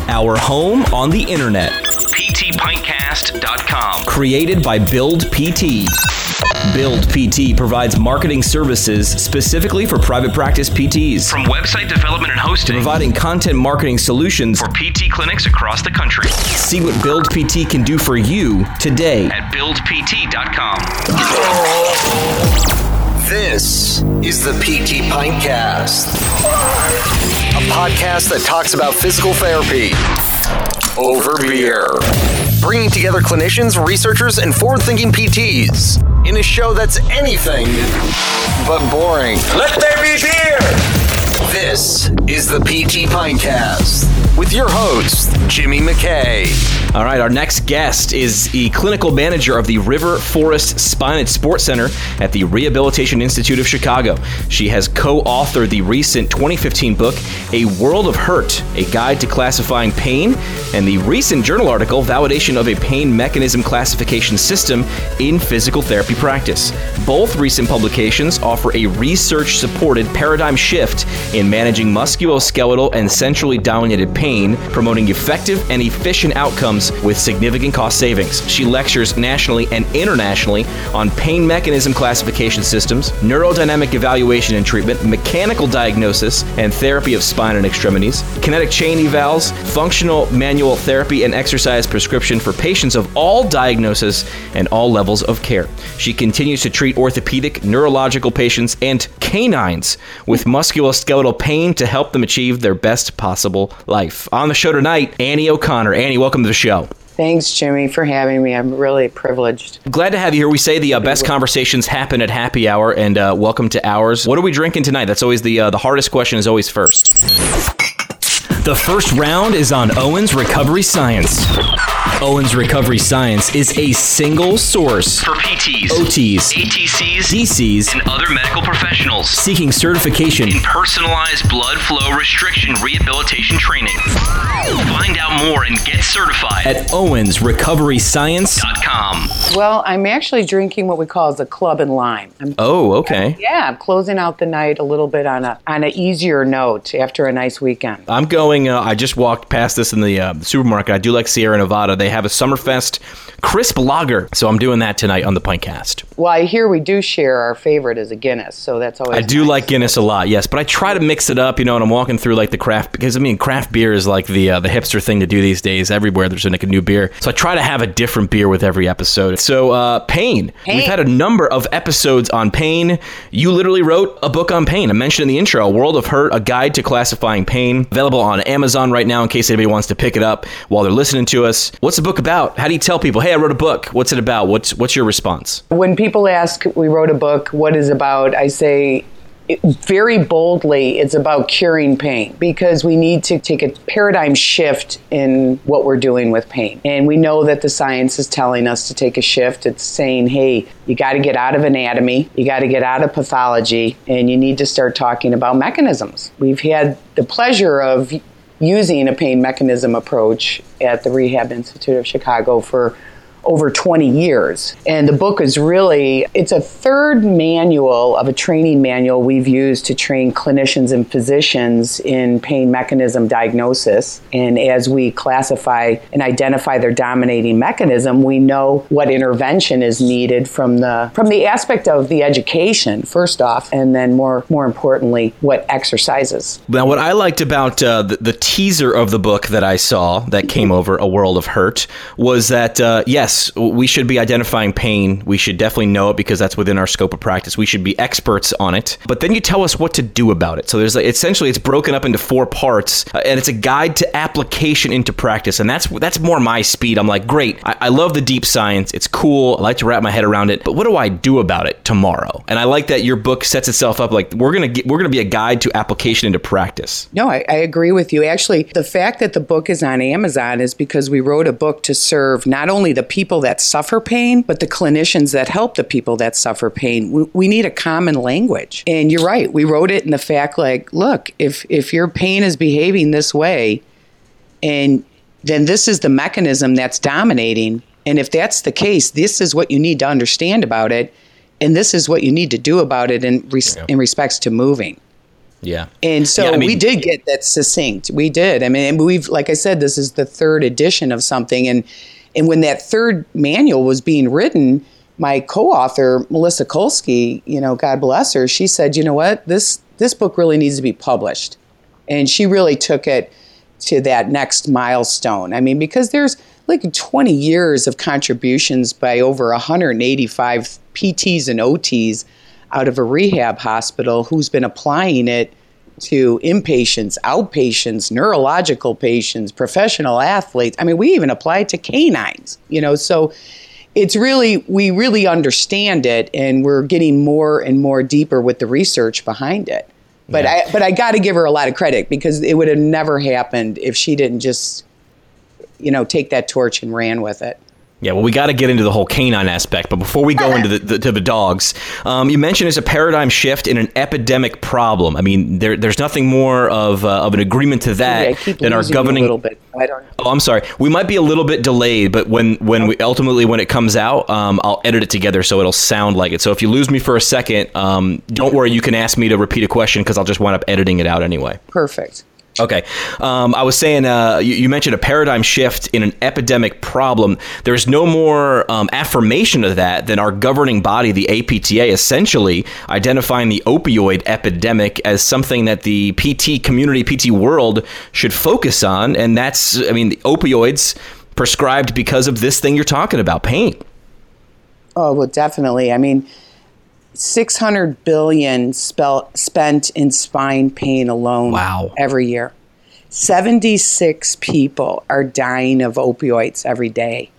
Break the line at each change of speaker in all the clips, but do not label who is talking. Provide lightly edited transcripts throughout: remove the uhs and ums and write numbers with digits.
our home on the internet.
PTPintcast.com.
Created by Build PT. Build PT provides marketing services specifically for private practice PTs.
From website development and hosting,
Providing content marketing solutions
for PT clinics across the country.
See what Build PT can do for you today.
At BuildPT.com.
This is the PT Pintcast, a podcast that talks about physical therapy over beer, bringing together clinicians, researchers, and forward-thinking PTs in a show that's anything but boring. Let there be beer! This is the PT Pintcast with your host, Jimmy McKay.
All right, our next guest is the clinical manager of the River Forest Spine and Sports Center at the Rehabilitation Institute of Chicago. She has co-authored the recent 2015 book, A World of Hurt, A Guide to Classifying Pain, and the recent journal article, Validation of a Pain Mechanism Classification System in Physical Therapy Practice. Both recent publications offer a research-supported paradigm shift in managing musculoskeletal and centrally dominated pain, promoting effective and efficient outcomes with significant cost savings. She lectures nationally and internationally on pain mechanism classification systems, neurodynamic evaluation and treatment, mechanical diagnosis and therapy of spine and extremities, kinetic chain evals, functional manual therapy and exercise prescription for patients of all diagnoses and all levels of care. She continues to treat orthopedic, neurological patients and canines with musculoskeletal pain to help them achieve their best possible life. On the show tonight, Annie O'Connor. Annie, welcome to the show.
Thanks, Jimmy, for having me. I'm really privileged.
Glad to have you here. We say the best conversations happen at happy hour, and welcome to ours. What are we drinking tonight? That's always the hardest question is always first. The first round is on Owens Recovery Science. Owens Recovery Science is a single source
For PTs,
OTs,
ATCs,
DCs,
and other medical professionals
seeking certification
in personalized blood flow restriction rehabilitation training. Find out more and get certified
at owensrecoveryscience.com.
Well, I'm actually drinking what we call the Club and Lime.
Oh, okay.
I'm closing out the night a little bit on an easier note after a nice weekend.
I'm going, I just walked past this in the supermarket. I do like Sierra Nevada. They have a Summerfest crisp lager, so I'm doing that tonight on the Pintcast.
Well, I hear we do share our favorite is a Guinness, so that's always
I do
nice.
like Guinness a lot, yes, but I try to mix it up, and I'm walking through like the craft, because I mean, craft beer is like the hipster thing to do these days. Everywhere there's like a new beer, so I try to have a different beer with every episode. So pain. We've had a number of episodes on pain. You literally wrote a book on pain. I mentioned in the intro, A World of Hurt, A Guide to Classifying Pain, available on Amazon right now in case anybody wants to pick it up while they're listening to us. What's the book about? How do you tell people, hey, I wrote a book? What's it about? What's your response?
When people ask, we wrote a book, what is it about? I say, very boldly, it's about curing pain, because we need to take a paradigm shift in what we're doing with pain. And we know that the science is telling us to take a shift. It's saying, hey, you got to get out of anatomy, you got to get out of pathology, and you need to start talking about mechanisms. We've had the pleasure of using a pain mechanism approach at the Rehab Institute of Chicago for over 20 years. And the book is really, it's a third manual of a training manual we've used to train clinicians and physicians in pain mechanism diagnosis. And as we classify and identify their dominating mechanism, we know what intervention is needed from the aspect of the education, first off, and then more importantly, what exercises.
Now, what I liked about the teaser of the book that I saw that came over, A World of Hurt, was that, yes, we should be identifying pain. We should definitely know it because that's within our scope of practice. We should be experts on it. But then you tell us what to do about it. So there's essentially it's broken up into 4 parts, and it's a guide to application into practice. And that's more my speed. I'm like, great. I love the deep science. It's cool. I like to wrap my head around it. But what do I do about it tomorrow? And I like that your book sets itself up like we're gonna be a guide to application into practice.
No, I agree with you. Actually, the fact that the book is on Amazon is because we wrote a book to serve not only the people that suffer pain, but the clinicians that help the people that suffer pain. We need a common language. And you're right. We wrote it in the fact like, look, if your pain is behaving this way, and then this is the mechanism that's dominating, and if that's the case, this is what you need to understand about it, and this is what you need to do about it in respects to moving.
Yeah.
And so we did get that succinct. We did. I mean, we've, like I said, this is the third edition of something. And when that third manual was being written, my co-author, Melissa Kolsky, God bless her, she said, you know what, this book really needs to be published. And she really took it to that next milestone. I mean, because there's like 20 years of contributions by over 185 PTs and OTs out of a rehab hospital who's been applying it to inpatients, outpatients, neurological patients, professional athletes. I mean, we even apply it to canines, so it's really, we really understand it, and we're getting more and more deeper with the research behind it. But I got to give her a lot of credit, because it would have never happened if she didn't just, take that torch and ran with it.
Yeah, well, we got to get into the whole canine aspect, but before we go into the dogs, you mentioned it's a paradigm shift in an epidemic problem. I mean, there's nothing more of an agreement to that than our governing.
A little bit. I don't know.
Oh, I'm sorry. We might be a little bit delayed, but when it comes out, I'll edit it together so it'll sound like it. So if you lose me for a second, don't worry. You can ask me to repeat a question, because I'll just wind up editing it out anyway.
Perfect.
Okay. I was saying, you mentioned a paradigm shift in an epidemic problem. There's no more affirmation of that than our governing body, the APTA, essentially identifying the opioid epidemic as something that the PT community, PT world should focus on. And that's, the opioids prescribed because of this thing you're talking about, pain.
Oh, well, definitely. I mean, $600 billion spent in spine pain alone.
Wow.
Every year. 76 people are dying of opioids every day.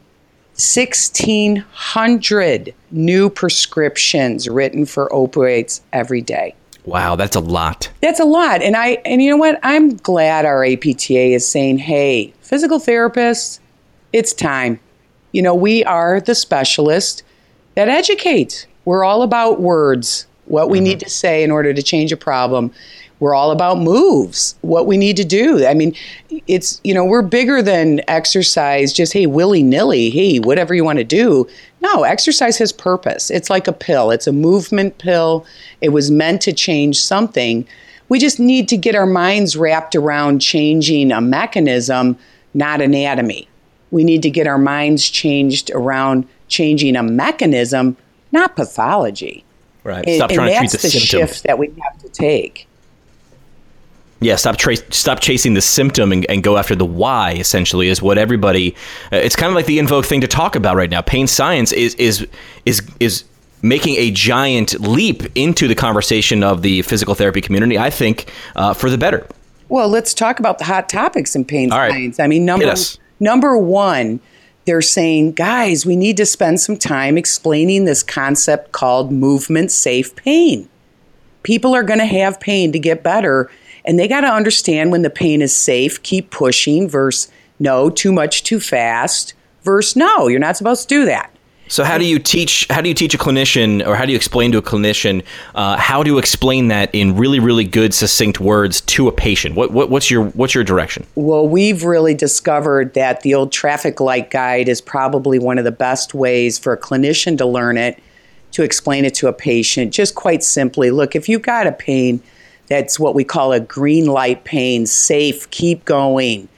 1,600 new prescriptions written for opioids every day.
Wow, that's a lot.
That's a lot. And you know what? I'm glad our APTA is saying, hey, physical therapists, it's time. We are the specialist that educates. We're all about words, what we need to say in order to change a problem. We're all about moves, what we need to do. I mean, it's, we're bigger than exercise, just, hey, willy-nilly, hey, whatever you want to do. No, exercise has purpose. It's like a pill. It's a movement pill. It was meant to change something. We just need to get our minds wrapped around changing a mechanism, not anatomy. We need to get our minds changed around changing a mechanism, not pathology.
Right. Stop trying to treat the symptom.
That's the shift that we have to take.
Yeah, stop chasing the symptom and go after the why, essentially, is what everybody... it's kind of like the in vogue thing to talk about right now. Pain science is making a giant leap into the conversation of the physical therapy community, I think, for the better.
Well, let's talk about the hot topics in pain science.
Right.
I mean, number one, they're saying, guys, we need to spend some time explaining this concept called movement-safe pain. People are going to have pain to get better, and they got to understand when the pain is safe, keep pushing, versus no, too much, too fast, versus no, you're not supposed to do that.
So how do you teach a clinician, or how do you explain to a clinician how to explain that in really, really good, succinct words to a patient? What's your direction?
Well, we've really discovered that the old traffic light guide is probably one of the best ways for a clinician to learn it, to explain it to a patient. Just quite simply, look, if you've got a pain that's what we call a green light pain, safe, keep going.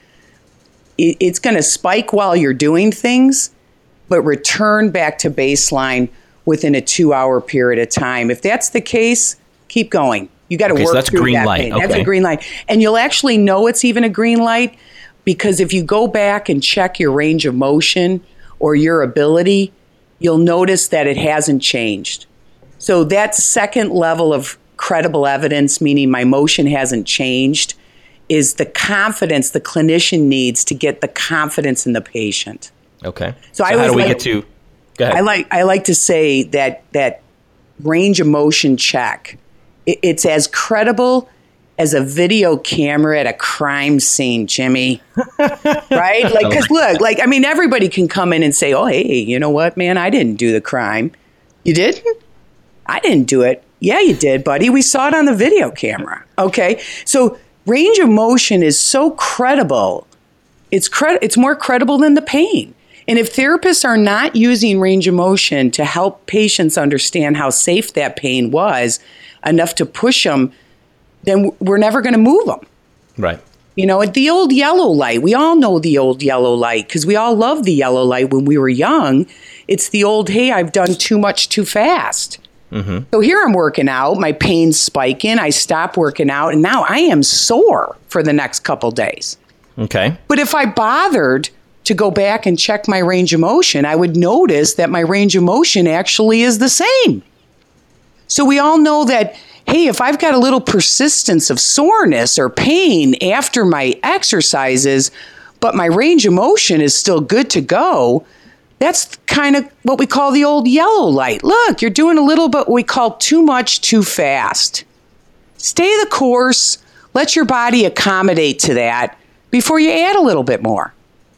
It's going to spike while you're doing things, but return back to baseline within a 2-hour period of time. If that's the case, keep going. You got to work
that's
through
green
that
light.
pain.
Okay.
That's a green light. And you'll actually know it's even a green light, because if you go back and check your range of motion or your ability, you'll notice that it hasn't changed. So that second level of credible evidence, meaning my motion hasn't changed, is the confidence the clinician needs to get the confidence in the patient.
Okay.
So
how do we get to? Go ahead.
I like to say that range of motion check. It's as credible as a video camera at a crime scene, Jimmy. Right? Like, because look, everybody can come in and say, "Oh, hey, you know what, man? I didn't do the crime." You didn't? I didn't do it. Yeah, you did, buddy. We saw it on the video camera. Okay, so range of motion is so credible. It's more credible than the pain. And if therapists are not using range of motion to help patients understand how safe that pain was, enough to push them then we're never going to move them.
Right.
You know, the old yellow light, we all know the old yellow light because we all loved the yellow light when we were young. It's the old, hey, I've done too much too fast. Mm-hmm. So here I'm working out, my pain's spiking, I stop working out, and now I am sore for the next couple days.
Okay. But
if I bothered to go back and check my range of motion, I would notice that my range of motion actually is the same. So we all know that, hey, if I've got a little persistence of soreness or pain after my exercises, but my range of motion is still good to go, that's kind of what we call the old yellow light. Look, you're doing a little bit what we call too much too fast. Stay the course. Let your body accommodate to that before you add a little bit more.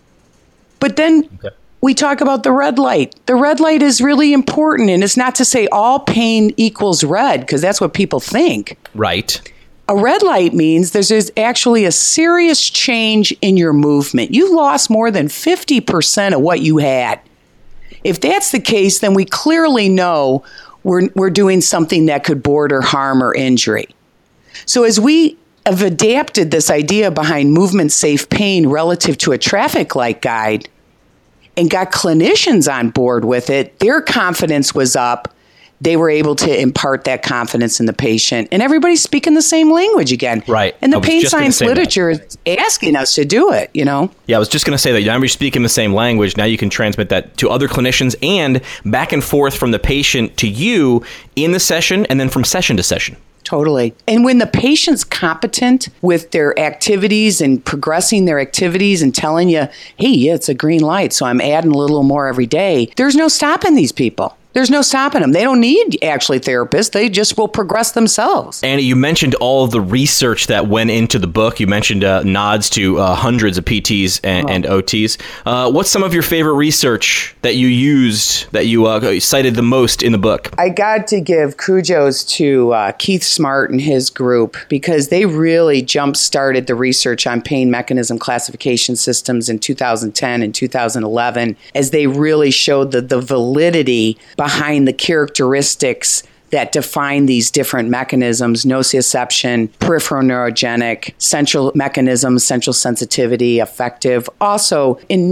But then we talk about the red light. The red light is really important, and it's not to say all pain equals red, because that's what people think.
Right.
A red light means there's actually a serious change in your movement. You lost more than 50% of what you had. If that's the case, then we clearly know we're doing something that could border harm or injury. So as we have adapted this idea behind movement-safe pain relative to a traffic light guide and got clinicians on board with it, their confidence was up. They were able to impart that confidence in the patient, and everybody's speaking the same language again.
Right.
And the pain science literature is asking us to do it, you know?
Yeah, I was just going to say that now you're speaking the same language. Now you can transmit that to other clinicians and back and forth from the patient to you in the session and then from session to session.
Totally. And when the patient's competent with their activities and progressing their activities and telling you, hey, yeah, it's a green light, so I'm adding a little more every day, there's no stopping these people. There's no stopping them. They don't need actually therapists. They just will progress themselves.
Annie, you mentioned all of the research that went into the book. You mentioned nods to hundreds of PTs and OTs. What's some of your favorite research that you used, that you cited the most in the book?
I got to give kudos to Keith Smart and his group because they really jump-started the research on pain mechanism classification systems in 2010 and 2011 as they really showed the validity behind the characteristics that define these different mechanisms: nociception, peripheral neurogenic, central mechanisms, central sensitivity, affective. Also, in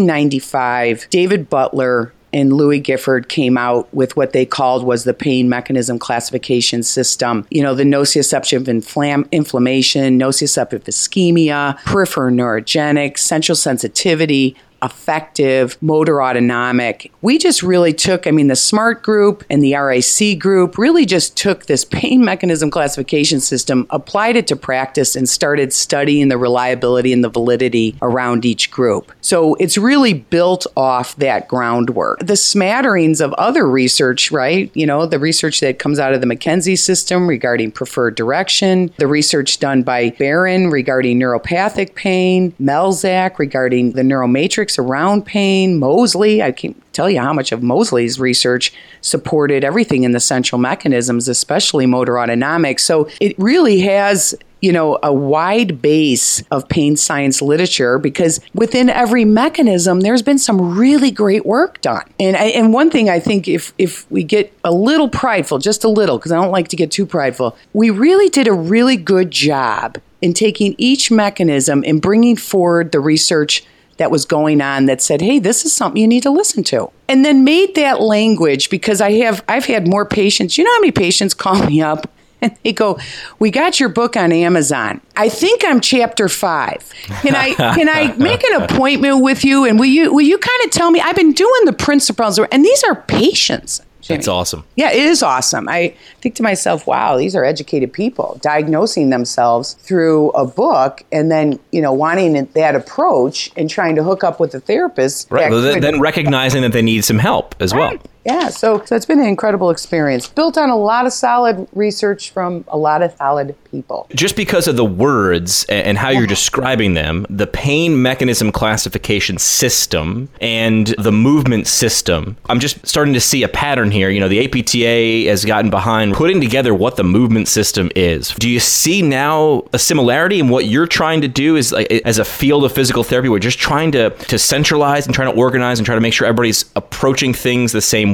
1995, David Butler and Louis Gifford came out with what they called was the pain mechanism classification system. You know, the nociception of inflammation, nociceptive ischemia, peripheral neurogenic, central sensitivity, affective, motor autonomic. We just really took, the SMART group and the RIC group really just took this pain mechanism classification system, applied it to practice, and started studying the reliability and the validity around each group. So it's really built off that groundwork. The smatterings of other research, right? You know, the research that comes out of the McKenzie system regarding preferred direction, the research done by Barron regarding neuropathic pain, Melzack regarding the neuromatrix around pain, Mosley. I can't tell you how much of Mosley's research supported everything in the central mechanisms, especially motor autonomic. So it really has, a wide base of pain science literature because within every mechanism, there's been some really great work done. And one thing I think if we get a little prideful, just a little, because I don't like to get too prideful, we really did a really good job in taking each mechanism and bringing forward the research that was going on that said, hey, this is something you need to listen to. And then made that language, because I've had more patients. You know how many patients call me up and they go, we got your book on Amazon. I think I'm chapter 5. Can I make an appointment with you? And will you kind of tell me? I've been doing the principles, and these are patients.
It's awesome.
Yeah, it is awesome. I think to myself, wow, these are educated people diagnosing themselves through a book and then, wanting that approach and trying to hook up with a therapist.
Right. Well, then recognizing that they need some help as well.
Yeah, so it's been an incredible experience, built on a lot of solid research from a lot of solid people.
Just because of the words and how you're describing them, the pain mechanism classification system and the movement system, I'm just starting to see a pattern here. The APTA has gotten behind putting together what the movement system is. Do you see now a similarity in what you're trying to do as a field of physical therapy? We're just trying to centralize and trying to organize and try to make sure everybody's approaching things the same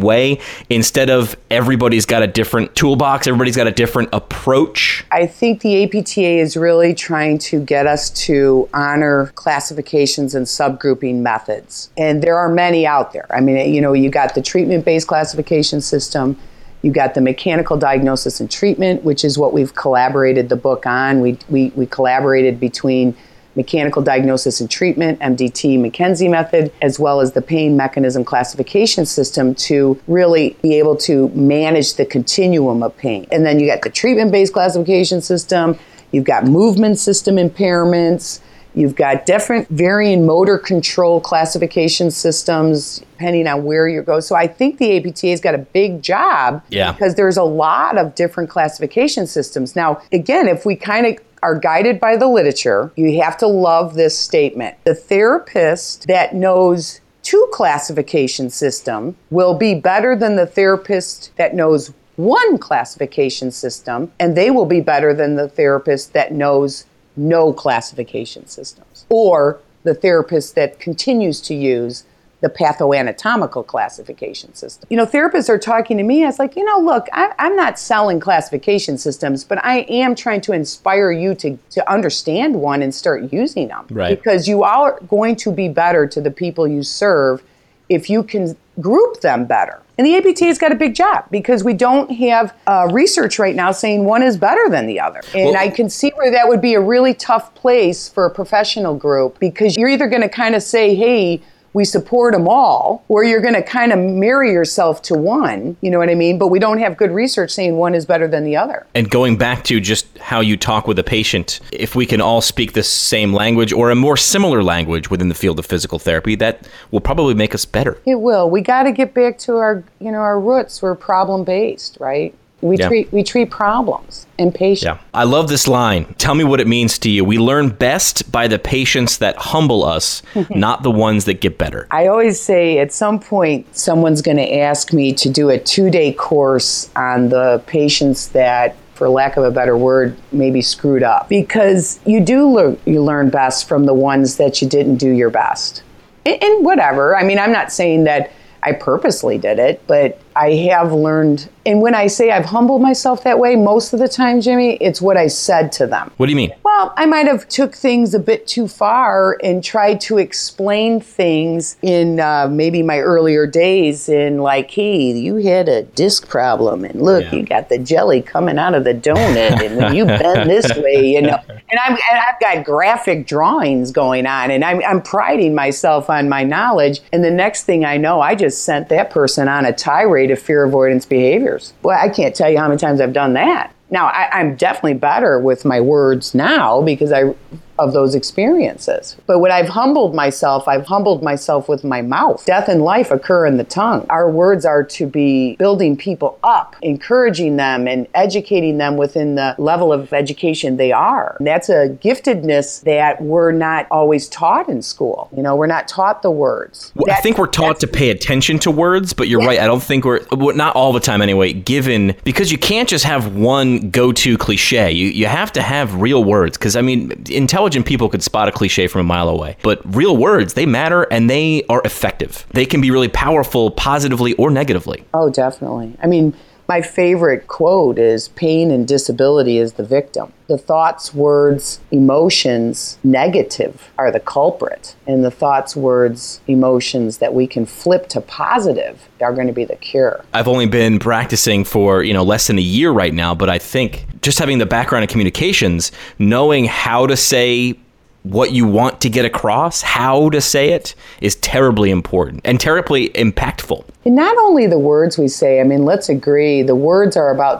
way instead of everybody's got a different toolbox, everybody's got a different approach?
I think the APTA is really trying to get us to honor classifications and subgrouping methods. And there are many out there. I mean, you got the treatment-based classification system. You got the mechanical diagnosis and treatment, which is what we've collaborated the book on. We collaborated between mechanical diagnosis and treatment, MDT, McKenzie method, as well as the pain mechanism classification system to really be able to manage the continuum of pain. And then you got the treatment-based classification system. You've got movement system impairments. You've got different varying motor control classification systems depending on where you go. So I think the APTA's got a big job because there's a lot of different classification systems. Now, again, if we kind of are guided by the literature, you have to love this statement. The therapist that knows two classification system will be better than the therapist that knows one classification system, and they will be better than the therapist that knows no classification systems, or the therapist that continues to use the pathoanatomical classification system. Therapists are talking to me. I was like, look, I'm not selling classification systems, but I am trying to inspire you to understand one and start using them.
Right.
Because you are going to be better to the people you serve if you can group them better. And the APTA's got a big job because we don't have research right now saying one is better than the other. And I can see where that would be a really tough place for a professional group, because you're either going to kind of say, hey, we support them all, or you're going to kind of marry yourself to one, you know what I mean? But we don't have good research saying one is better than the other.
And going back to just how you talk with a patient, if we can all speak the same language or a more similar language within the field of physical therapy, that will probably make us better.
It will. We got to get back to our roots. We're problem-based, right? We treat problems and patients.
Yeah. I love this line. Tell me what it means to you. We learn best by the patients that humble us, not the ones that get better.
I always say at some point someone's going to ask me to do a 2-day course on the patients that, for lack of a better word, maybe screwed up. Because you learn best from the ones that you didn't do your best. And whatever. I mean, I'm not saying that I purposely did it, but I have learned. And when I say I've humbled myself that way, most of the time, Jimmy, it's what I said to them.
What do you mean?
Well, I might have took things a bit too far and tried to explain things in maybe my earlier days in like, hey, you had a disc problem, and look, you got the jelly coming out of the donut, and when you bend this way, And I've got graphic drawings going on, and I'm priding myself on my knowledge. And the next thing I know, I just sent that person on a tirade of fear avoidance behaviors. Well, I can't tell you how many times I've done that. Now, I'm definitely better with my words now because of those experiences. But when I've humbled myself with my mouth. Death and life occur in the tongue. Our words are to be building people up, encouraging them and educating them within the level of education they are. And that's a giftedness that we're not always taught in school. We're not taught the words.
Well, I think we're taught to pay attention to words, but you're right. I don't think not all the time anyway, because you can't just have one go-to cliche. You have to have real words, because, I mean, intelligent people could spot a cliche from a mile away. But real words, they matter and they are effective. They can be really powerful positively or negatively.
Oh, definitely. I mean, my favorite quote is, pain and disability is the victim. The thoughts, words, emotions, negative are the culprit. And the thoughts, words, emotions that we can flip to positive are going to be the cure.
I've only been practicing for, less than a year right now, but I think just having the background in communications, knowing how to say what you want to get across, how to say it, is terribly important and terribly impactful.
And not only the words we say, I mean, let's agree, the words are about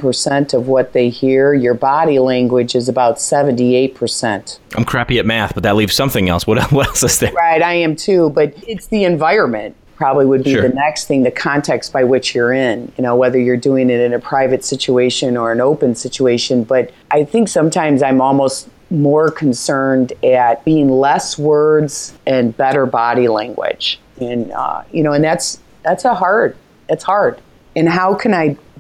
7% of what they hear. Your body language is about 78%.
I'm crappy at math, but that leaves something else. What else is there?
Right, I am too, but it's the environment. Probably would be the next thing, the context by which you're in, whether you're doing it in a private situation or an open situation. But I think sometimes I'm almost more concerned at being less words and better body language. And, and it's hard. And how can I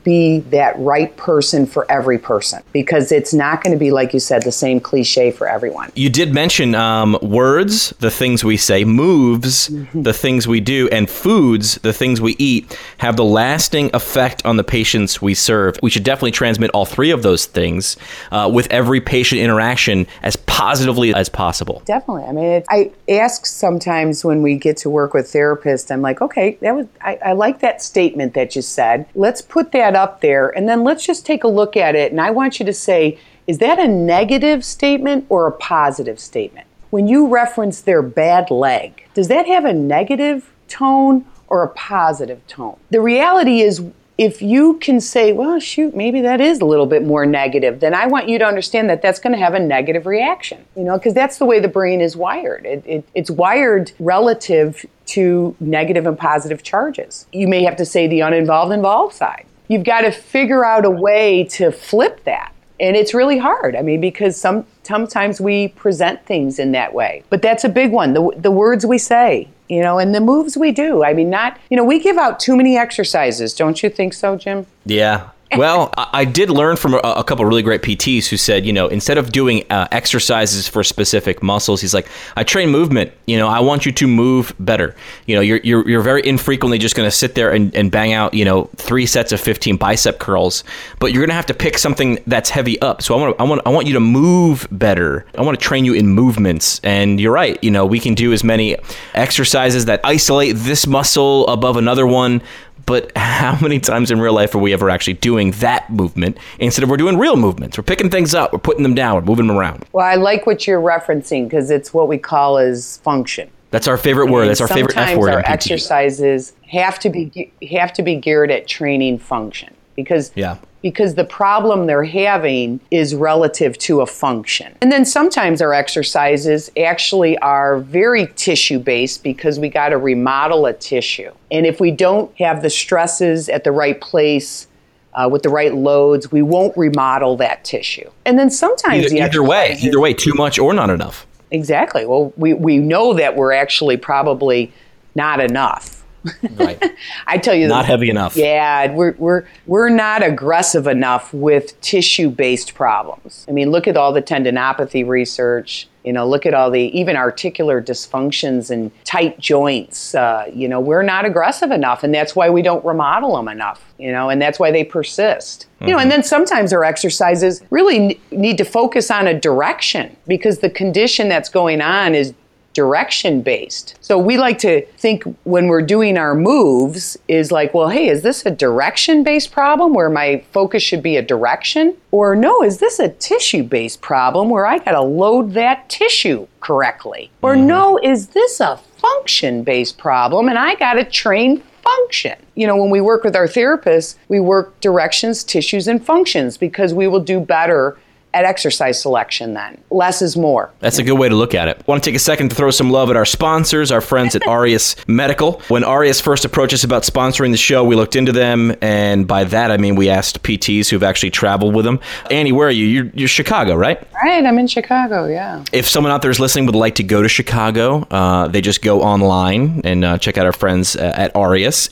be that right person for every person, because it's not going to be, like you said, the same cliche for everyone.
You did mention words, the things we say, moves, the things we do, and foods, the things we eat, have the lasting effect on the patients we serve. We should definitely transmit all three of those things with every patient interaction as positively as possible.
Definitely. I mean, I ask sometimes when we get to work with therapists, I'm like, okay, I like that statement that you said. Let's put that up there, and then let's just take a look at it. And I want you to say, is that a negative statement or a positive statement? When you reference their bad leg, does that have a negative tone or a positive tone? The reality is, if you can say, well, shoot, maybe that is a little bit more negative, then I want you to understand that that's going to have a negative reaction, because that's the way the brain is wired. It's wired relative to negative and positive charges. You may have to say the involved side. You've got to figure out a way to flip that. And it's really hard. I mean, because sometimes we present things in that way. But that's a big one, the words we say, and the moves we do. I mean, we give out too many exercises. Don't you think so, Jim?
Yeah. Well, I did learn from a couple of really great PTs who said, instead of doing exercises for specific muscles, he's like, I train movement. I want you to move better. You're very infrequently just going to sit there and bang out, 3 sets of 15 bicep curls, but you're going to have to pick something that's heavy up. So I want you to move better. I want to train you in movements. And you're right. We can do as many exercises that isolate this muscle above another one. But how many times in real life are we ever actually doing that movement instead of we're doing real movements? We're picking things up, we're putting them down, we're moving them around.
Well, I like what you're referencing because it's what we call as function.
That's our favorite word. That's our favorite F word.
Sometimes our exercises have to be geared at training function because the problem they're having is relative to a function. And then sometimes our exercises actually are very tissue-based because we got to remodel a tissue. And if we don't have the stresses at the right place, with the right loads, we won't remodel that tissue. And then sometimes
either way, too much or not enough.
Exactly. Well, we know that we're actually probably not enough.
Right.
I tell you,
not heavy enough.
Yeah, we're not aggressive enough with tissue-based problems. I mean, look at all the tendinopathy research. Look at all the even articular dysfunctions and tight joints. We're not aggressive enough, and that's why we don't remodel them enough. And that's why they persist.
Mm-hmm.
And then sometimes our exercises really need to focus on a direction because the condition that's going on is direction-based. So we like to think when we're doing our moves is like, well, hey, is this a direction-based problem where my focus should be a direction? Or no, is this a tissue-based problem where I got to load that tissue correctly? Or no, is this a function-based problem and I got to train function? When we work with our therapists, we work directions, tissues, and functions because we will do better at exercise selection then. Less is more.
That's a good way to look at it. I want to take a second to throw some love at our sponsors, our friends at Aureus Medical. When Aureus first approached us about sponsoring the show, we looked into them, and by that I mean we asked PTs who've actually traveled with them. Annie, where are you? You're Chicago, right?
Right, I'm in Chicago, yeah.
If someone out there is listening would like to go to Chicago, they just go online and check out our friends at Aureus,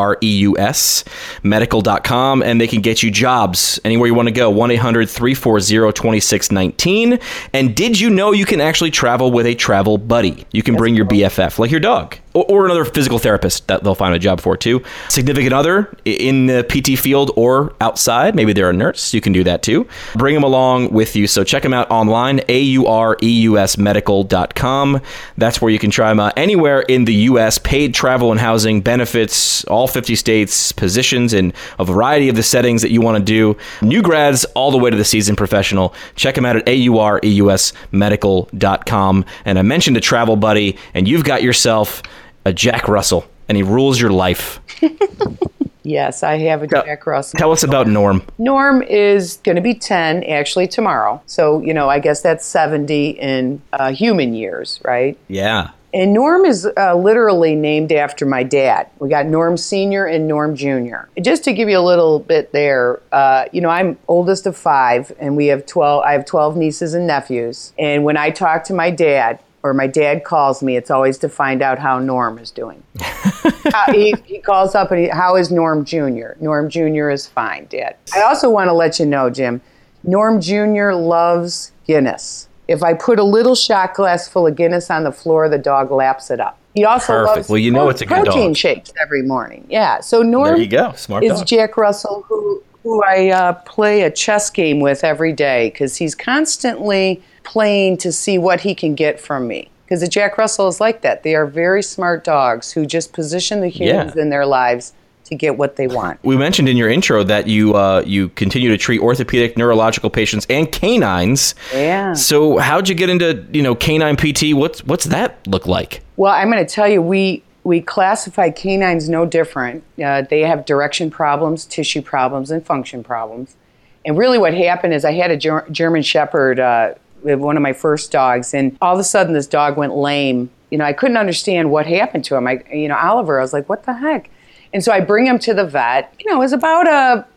AUREUS, medical.com, and they can get you jobs anywhere you want to go. 1-800-340-2619. And did you know you can actually travel with a travel buddy? You can bring your BFF, like your dog, or another physical therapist that they'll find a job for too. Significant other in the PT field or outside. Maybe they're a nurse. You can do that too. Bring them along with you. So check them out online, AUREUSmedical.com. That's where you can try them out anywhere in the U.S. Paid travel and housing, benefits, all 50 states, positions in a variety of the settings that you want to do. New grads all the way to the seasoned professional. Check them out at AUREUSmedical.com. And I mentioned a travel buddy, and you've got yourself a Jack Russell, and he rules your life.
Yes, I have a Jack Russell.
Tell us about Norm.
Norm is going to be 10 actually tomorrow. So, I guess that's 70 in human years, right?
Yeah.
And Norm is literally named after my dad. We got Norm Sr. and Norm Jr. Just to give you a little bit there, I'm oldest of 5, and I have 12 nieces and nephews. And when I talk to my dad, or my dad calls me, it's always to find out how Norm is doing. He calls up and how is Norm Jr.? Norm Jr. is fine, Dad. I also want to let you know, Jim, Norm Jr. loves Guinness. If I put a little shot glass full of Guinness on the floor, the dog laps it up. He also loves
Well, you know it's a good
protein
dog.
shakes every morning. Yeah, so Norm
There you go. Smart
is
dog.
Jack Russell, who I play a chess game with every day because he's constantly playing to see what he can get from me. Because the Jack Russell is like that. They are very smart dogs who just position the humans in their lives to get what they want.
We mentioned in your intro that you continue to treat orthopedic, neurological patients and canines.
Yeah.
So how'd you get into canine PT? What's that look like?
Well, I'm going to tell you, we classify canines no different. They have direction problems, tissue problems, and function problems. And really what happened is I had a German Shepherd, one of my first dogs, and all of a sudden this dog went lame. I couldn't understand what happened to him. Oliver, I was like, what the heck? And so I bring him to the vet. It was about a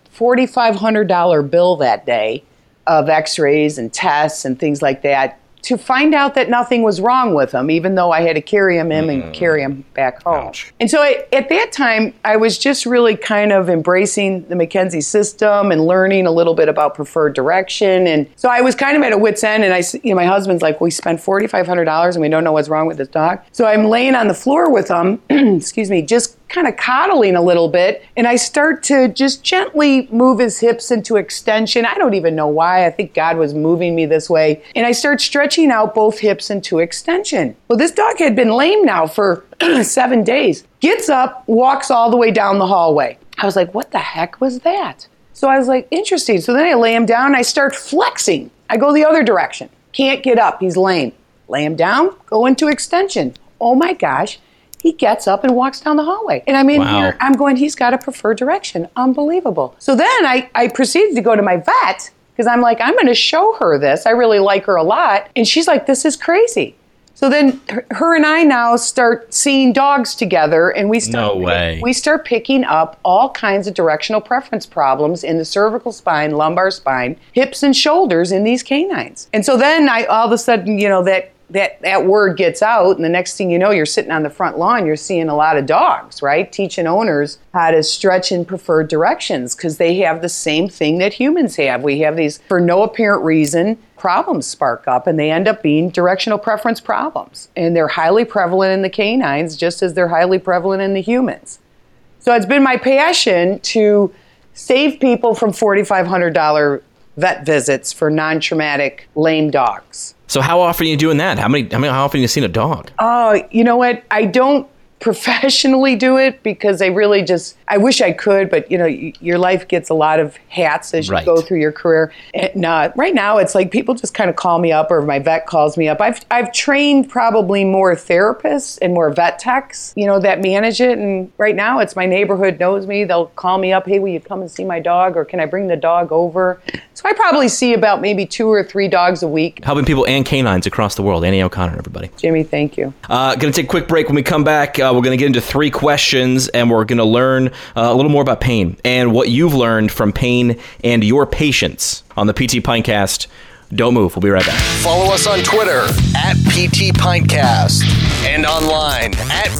$4,500 bill that day of x-rays and tests and things like that to find out that nothing was wrong with him, even though I had to carry him in and carry him back home.
Ouch.
And so at that time, I was just really kind of embracing the McKenzie system and learning a little bit about preferred direction. And so I was kind of at a wit's end, and my husband's like, we spent $4,500 and we don't know what's wrong with this dog. So I'm laying on the floor with him, excuse me, just kind of coddling a little bit, and I start to just gently move his hips into extension. I don't even know why. I think God was moving me this way. And I start stretching out both hips into extension. Well, this dog had been lame now for 7 days. Gets up, walks all the way down the hallway. I was like, what the heck was that? So I was like, interesting. So then I lay him down, and I start flexing. I go the other direction. Can't get up. He's lame. Lay him down, go into extension. Oh my gosh. He gets up and walks down the hallway. And I'm in here, I'm going, he's got a preferred direction. Unbelievable. So then I proceeded to go to my vet because I'm like, I'm going to show her this. I really like her a lot. And she's like, this is crazy. So then her and I now start seeing dogs together, and we start picking up all kinds of directional preference problems in the cervical spine, lumbar spine, hips and shoulders in these canines. And so then all of a sudden, that word gets out, and the next thing you know, you're sitting on the front lawn, you're seeing a lot of dogs, right? Teaching owners how to stretch in preferred directions because they have the same thing that humans have. We have these, for no apparent reason, problems spark up, and they end up being directional preference problems. And they're highly prevalent in the canines just as they're highly prevalent in the humans. So it's been my passion to save people from $4,500 vet visits for non-traumatic lame dogs.
So how often are you doing that? How often have you seen a dog?
Oh, you know what? I don't professionally do it because I wish I could, but your life gets a lot of hats as you go through your career. And right now it's like people just kind of call me up, or my vet calls me up. I've trained probably more therapists and more vet techs, that manage it. And right now it's my neighborhood knows me. They'll call me up. Hey, will you come and see my dog? Or can I bring the dog over? So I probably see about maybe 2 or 3 dogs a week.
Helping people and canines across the world. Annie O'Connor, everybody.
Jimmy, thank you.
Going to take a quick break. When we come back, we're going to get into 3 questions, and we're going to learn a little more about pain and what you've learned from pain and your patients on the PT Pintcast. Don't move. We'll be right back.
Follow us on Twitter @PT Pintcast and online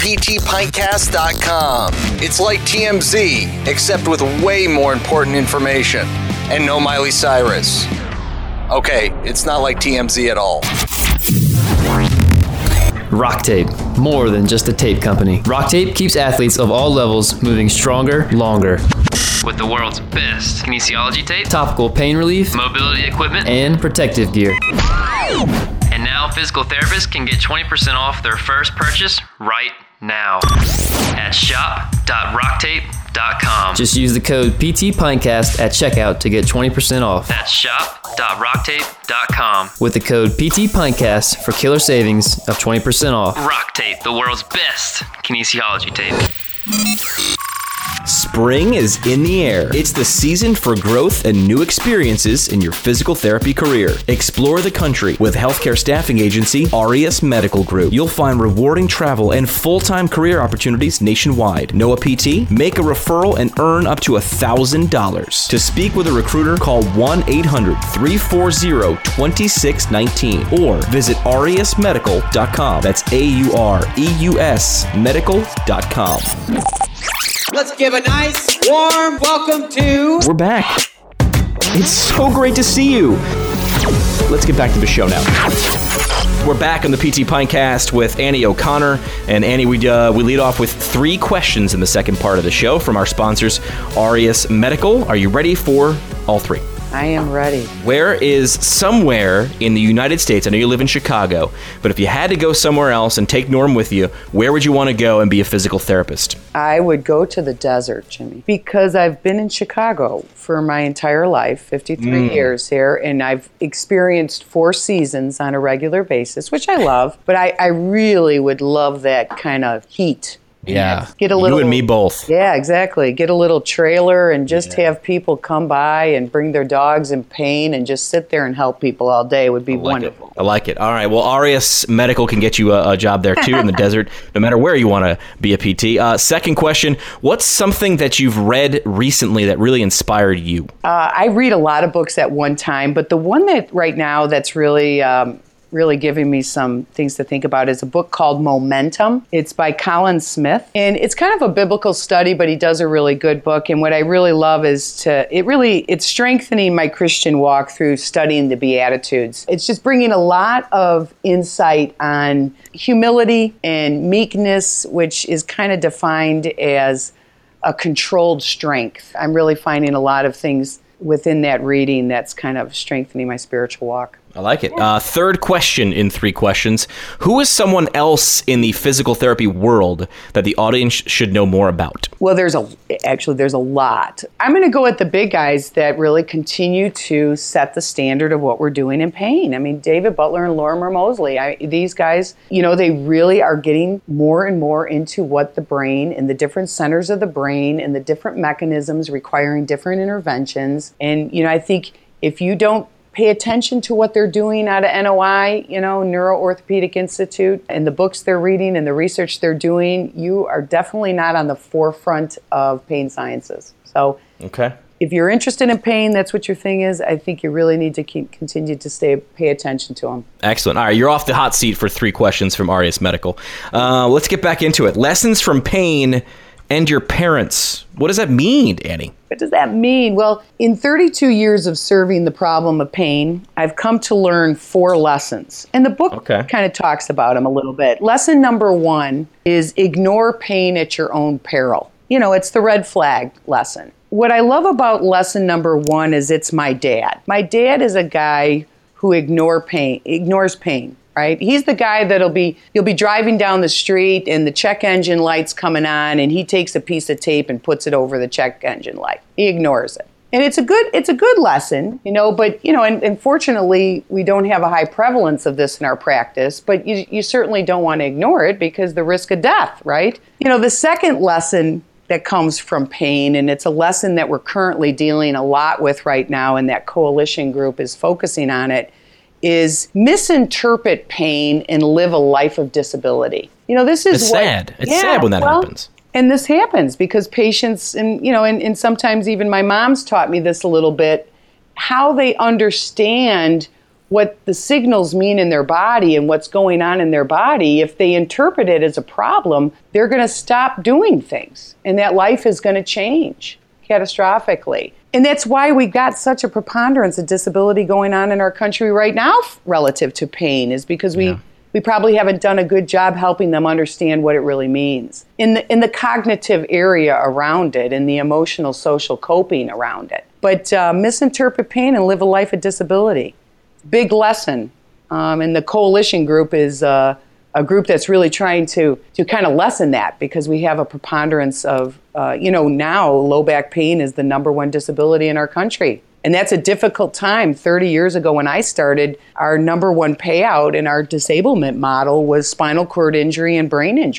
@PTPintcast.com. It's like TMZ, except with way more important information. And no Miley Cyrus. Okay, it's not like TMZ at all.
Rock Tape, more than just a tape company. Rock Tape keeps athletes of all levels moving stronger, longer.
With the world's best kinesiology tape,
Topical pain relief,
mobility equipment,
and protective gear.
And now physical therapists can get 20% off their first purchase right now at shop.rocktape.com.
Just use the code PT Pintcast at checkout to get 20% off.
That's shop.rocktape.com.
With the code PT Pintcast for killer savings of 20% off.
Rock Tape, the world's best kinesiology tape.
Spring is in the air. It's the season for growth and new experiences in your physical therapy career. Explore the country with healthcare staffing agency Aureus Medical Group. You'll find rewarding travel and full-time career opportunities nationwide. Know a PT? Make a referral and earn up to $1,000. To speak with a recruiter, call 1-800-340-2619 or visit aureusmedical.com. That's AUREUS medical.com.
Let's give a nice, warm welcome to...
We're back. It's so great to see you. Let's get back to the show now. We're back on the PT Pintcast with Annie O'Connor. And Annie, we lead off with 3 questions in the second part of the show from our sponsors, Aureus Medical. Are you ready for all 3?
I am ready.
Where is somewhere in the United States, I know you live in Chicago, but if you had to go somewhere else and take Norm with you, where would you want to go and be a physical therapist?
I would go to the desert, Jimmy, because I've been in Chicago for my entire life, 53 years here, and I've experienced 4 seasons on a regular basis, which I love, but I really would love that kind of heat.
Yeah,
get a little,
you and me both.
Yeah, exactly. Get a little trailer and just have people come by and bring their dogs in pain and just sit there and help people all day would be wonderful.
I like it. All right. Well, Aureus Medical can get you a job there too in the desert, no matter where you want to be a PT. Second question, what's something that you've read recently that really inspired you?
I read a lot of books at one time, but the one that right now that's really giving me some things to think about is a book called Momentum. It's by Colin Smith, and it's kind of a biblical study, but he does a really good book. And what I really love is it's strengthening my Christian walk through studying the Beatitudes. It's just bringing a lot of insight on humility and meekness, which is kind of defined as a controlled strength. I'm really finding a lot of things within that reading that's kind of strengthening my spiritual walk.
I like it. Third question in 3 questions. Who is someone else in the physical therapy world that the audience should know more about?
Well, there's a lot. I'm going to go at the big guys that really continue to set the standard of what we're doing in pain. I mean, David Butler and Lorimer Moseley, these guys, they really are getting more and more into what the brain and the different centers of the brain and the different mechanisms requiring different interventions. And, I think if you don't pay attention to what they're doing out of NOI, Neuro Orthopedic Institute, and the books they're reading and the research they're doing, you are definitely not on the forefront of pain sciences. So if you're interested in pain, that's what your thing is, I think you really need to continue to pay attention to them.
Excellent. All right, you're off the hot seat for 3 questions from Aureus Medical. Let's get back into it. Lessons from pain and your parents. What does that mean, Annie?
What does that mean? Well, in 32 years of serving the problem of pain, I've come to learn 4 lessons. And the book kind of talks about them a little bit. Lesson number 1 is ignore pain at your own peril. It's the red flag lesson. What I love about lesson number 1 is it's my dad. My dad is a guy who ignores pain. Right? He's the guy you'll be driving down the street and the check engine light's coming on and he takes a piece of tape and puts it over the check engine light. He ignores it. And it's a good lesson, but and fortunately we don't have a high prevalence of this in our practice, but you certainly don't want to ignore it because the risk of death, right? The second lesson that comes from pain, and it's a lesson that we're currently dealing a lot with right now, and that coalition group is focusing on it, is misinterpret pain and live a life of disability. This is
it's sad. It's sad when that happens.
And this happens because patients, and sometimes even my mom's taught me this a little bit, how they understand what the signals mean in their body and what's going on in their body. If they interpret it as a problem, they're going to stop doing things, and that life is going to change catastrophically. And that's why we got such a preponderance of disability going on in our country right now relative to pain, is because we probably haven't done a good job helping them understand what it really means. In the cognitive area around it, and the emotional social coping around it. But misinterpret pain and live a life of disability. Big lesson. And the coalition group is a group that's really trying to kind of lessen that, because we have a preponderance of, now low back pain is the number 1 disability in our country. And that's a difficult time. 30 years ago when I started, our number 1 payout in our disablement model was spinal cord injury and brain injury.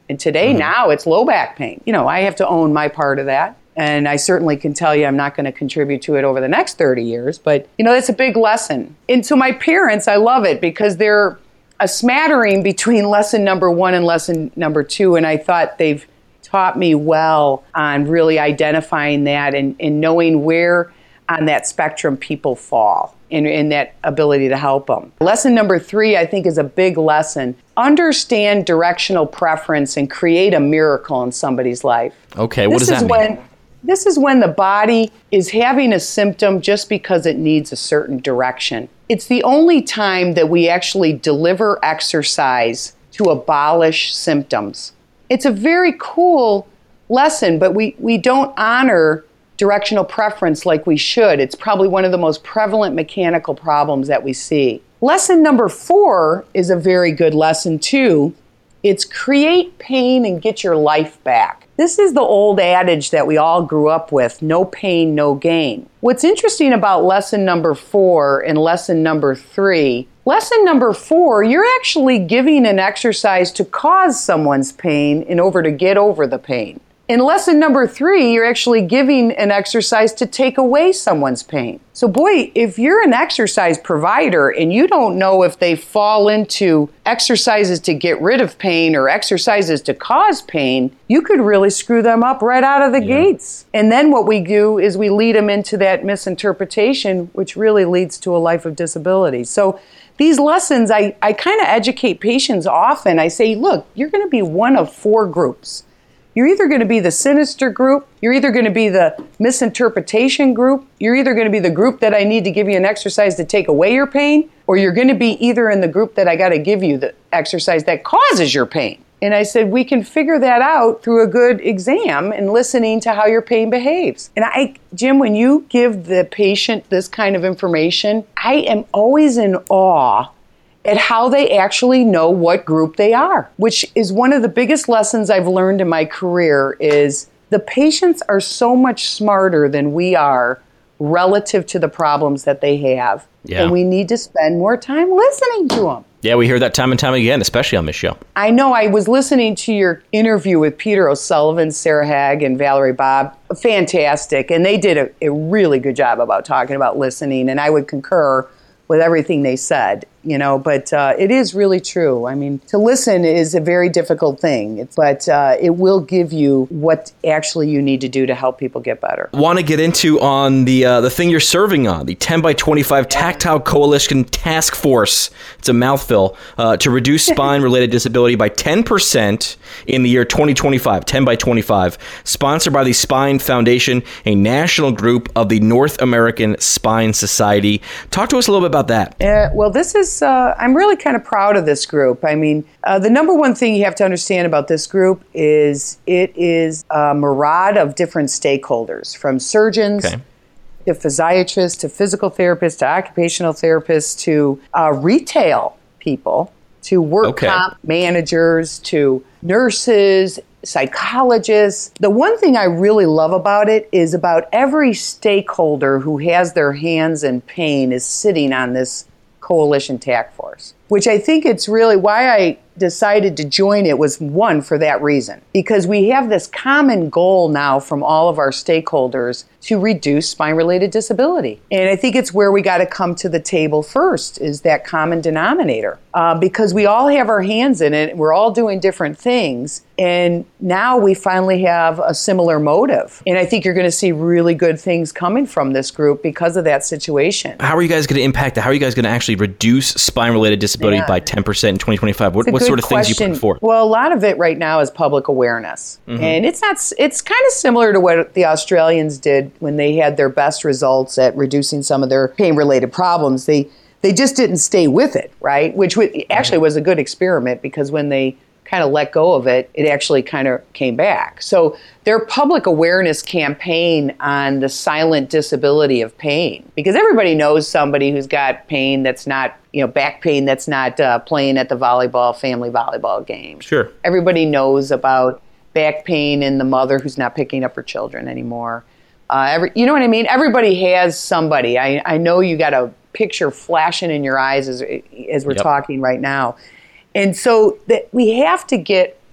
And today, now it's low back pain. I have to own my part of that. And I certainly can tell you I'm not going to contribute to it over the next 30 years. But, that's a big lesson. And so my parents, I love it because they're a smattering between lesson number 1 and lesson number 2. And I thought they've taught me well on really identifying that and knowing where on that spectrum people fall and that ability to help them. Lesson number 3, I think, is a big lesson. Understand directional preference and create a miracle in somebody's life.
Okay, what does that mean?
This is when the body is having a symptom just because it needs a certain direction. It's the only time that we actually deliver exercise to abolish symptoms. It's a very cool lesson, but we don't honor directional preference like we should. It's probably one of the most prevalent mechanical problems that we see. Lesson number 4 is a very good lesson too. It's create pain and get your life back. This is the old adage that we all grew up with, no pain, no gain. What's interesting about lesson number 4 and lesson number 3, lesson number 4, you're actually giving an exercise to cause someone's pain in order to get over the pain. In lesson number 3, you're actually giving an exercise to take away someone's pain. So boy, if you're an exercise provider and you don't know if they fall into exercises to get rid of pain or exercises to cause pain, you could really screw them up right out of the gates. And then what we do is we lead them into that misinterpretation, which really leads to a life of disability. So these lessons, I kind of educate patients often. I say, look, you're going to be one of 4 groups. You're either going to be the sinister group, you're either going to be the misinterpretation group, you're either going to be the group that I need to give you an exercise to take away your pain, or you're going to be either in the group that I got to give you the exercise that causes your pain. And I said, we can figure that out through a good exam and listening to how your pain behaves. And Jim, when you give the patient this kind of information, I am always in awe at how they actually know what group they are, which is one of the biggest lessons I've learned in my career is the patients are so much smarter than we are relative to the problems that they have. Yeah. And we need to spend more time listening to them.
Yeah, we hear that time and time again, especially on this show.
I know. I was listening to your interview with Peter O'Sullivan, Sarah Hag, and Valerie Bob. Fantastic. And they did a really good job about talking about listening, and I would concur with everything they said, but it is really true. I mean, to listen is a very difficult thing, but it will give you what actually you need to do to help people get better.
Want to get into on the thing you're serving on, the 10 by 25 Tactile Coalition Task Force. It's a mouthful to reduce spine-related disability by 10% in the year 2025, 10 by 25, sponsored by the Spine Foundation, a national group of the North American Spine Society. Talk to us a little bit about that.
Well, this is, I'm really kind of proud of this group. I mean, the number one thing you have to understand about this group is it is a myriad of different stakeholders, from surgeons to physiatrists to physical therapists to occupational therapists to retail people to work comp managers to nurses, psychologists. The one thing I really love about it is about every stakeholder who has their hands in pain is sitting on this coalition task force, which I think it's really why I decided to join it was one for that reason, because we have this common goal now from all of our stakeholders to reduce spine-related disability. And I think it's where we got to come to the table first is that common denominator, because we all have our hands in it. We're all doing different things. And now we finally have a similar motive. And I think you're going to see really good things coming from this group because of that situation.
How are you guys going to impact that? How are you guys going to actually reduce spine-related disability by 10% in 2025? What sort of things you put forward?
Well, a lot of it right now is public awareness. Mm-hmm. And it's kind of similar to what the Australians did when they had their best results at reducing some of their pain-related problems. They just didn't stay with it, right? Which actually was a good experiment, because when they kind of let go of it, it actually kind of came back. So their public awareness campaign on the silent disability of pain, because everybody knows somebody who's got pain that's not, back pain that's not playing at the family volleyball game.
Sure.
Everybody knows about back pain in the mother who's not picking up her children anymore. You know what I mean? Everybody has somebody. I know you got a picture flashing in your eyes as we're talking right now. And so that we have to get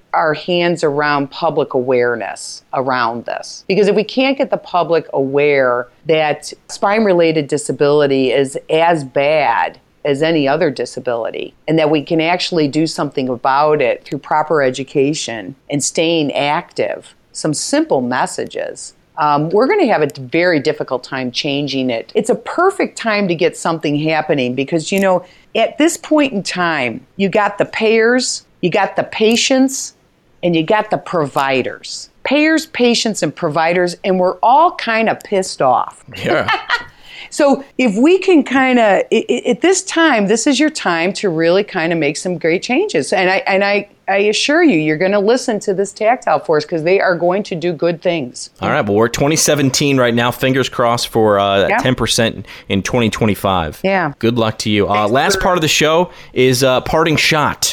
our hands around public awareness around this. Because if we can't get the public aware that spine-related disability is as bad as any other disability, and that we can actually do something about it through proper education and staying active, some simple messages, we're going to have a very difficult time changing it. It's a perfect time to get something happening because, you know, at this point in time, you got the payers, you got the patients, and you got the providers. Payers, patients, and providers, and we're all kind of pissed off.
Yeah.
So if we can kind of, at this time, this is your time to really kind of make some great changes. And I assure you, you're going to listen to this tactile force because they are going to do good things.
All right. Well, we're 2017 right now. Fingers crossed for 10% in 2025.
Yeah.
Good luck to you. Last part of the show is parting shot.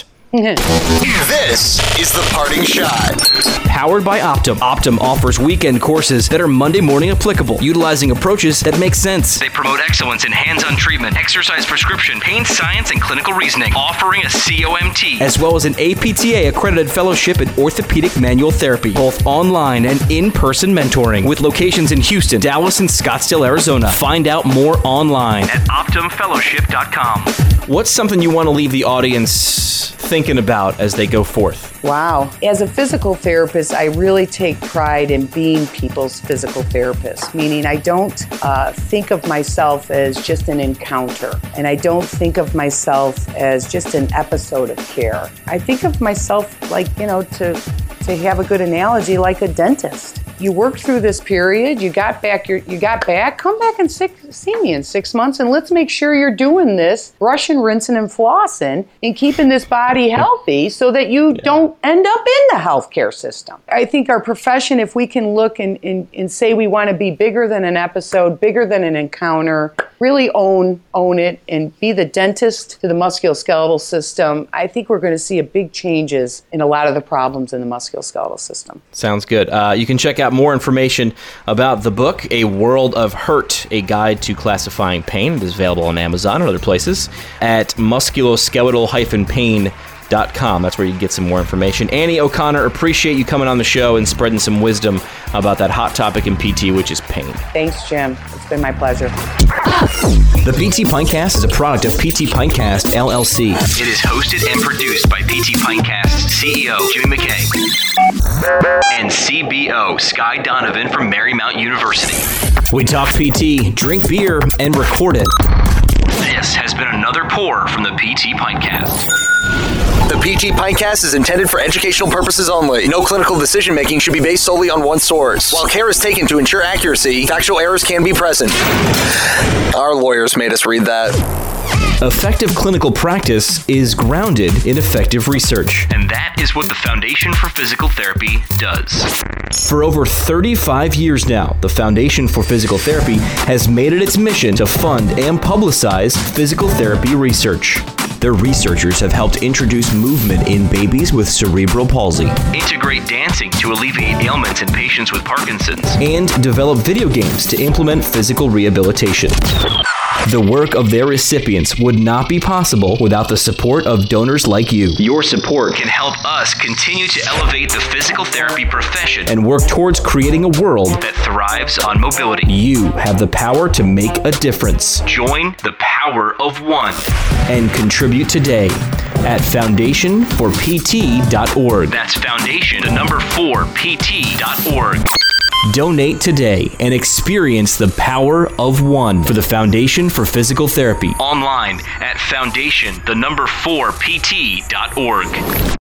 This is the parting shot.
Powered by Optum. Optum offers weekend courses that are Monday morning applicable, utilizing approaches that make sense.
They promote excellence in hands-on treatment, exercise prescription, pain science, and clinical reasoning, offering a COMT.
As well as an APTA accredited fellowship in orthopedic manual therapy, both online and in-person mentoring, with locations in Houston, Dallas, and Scottsdale, Arizona. Find out more online
at OptumFellowship.com.
What's something you want to leave the audience thinking about as they go forth?
Wow. As a physical therapist, I really take pride in being people's physical therapist, meaning I don't think of myself as just an encounter, and I don't think of myself as just an episode of care. I think of myself like, you know, to have a good analogy, like a dentist. You worked through this period, you got back, come back and see me in 6 months, and let's make sure you're doing this, brushing, rinsing, and flossing, and keeping this body healthy so that you don't end up in the healthcare system. I think our profession, if we can look and say we want to be bigger than an episode, bigger than an encounter, really own it, and be the dentist to the musculoskeletal system, I think we're going to see a big changes in a lot of the problems in the musculoskeletal system.
Sounds good. You can check out more information about the book, A World of Hurt, A Guide to Classifying Pain. It is available on Amazon and other places at musculoskeletal-pain.com. That's where you can get some more information. Annie O'Connor, appreciate you coming on the show and spreading some wisdom about that hot topic in PT, which is pain.
Thanks, Jim. It's been my pleasure.
The PT Pintcast is a product of PT Pintcast, LLC.
It is hosted and produced by PT Pintcast CEO Jimmy McKay and CBO Sky Donovan from Marymount University.
We talk PT, drink beer, and record it.
This has been another pour from the PT Pintcast.
The PT Pintcast is intended for educational purposes only. No clinical decision-making should be based solely on one source. While care is taken to ensure accuracy, factual errors can be present. Our lawyers made us read that.
Effective clinical practice is grounded in effective research.
And that is what the Foundation for Physical Therapy does.
For over 35 years now, the Foundation for Physical Therapy has made it its mission to fund and publicize physical therapy research. Their researchers have helped introduce movement in babies with cerebral palsy,
integrate dancing to alleviate ailments in patients with Parkinson's,
and develop video games to implement physical rehabilitation. The work of their recipients would not be possible without the support of donors like you.
Your support can help us continue to elevate the physical therapy profession
and work towards creating a world
that thrives on mobility.
You have the power to make a difference.
Join the power of one
and contribute today at foundationforpt.org.
That's foundation, the number 4pt.org.
Donate today and experience the power of one for the Foundation for Physical Therapy.
Online at foundation, the number 4pt.org.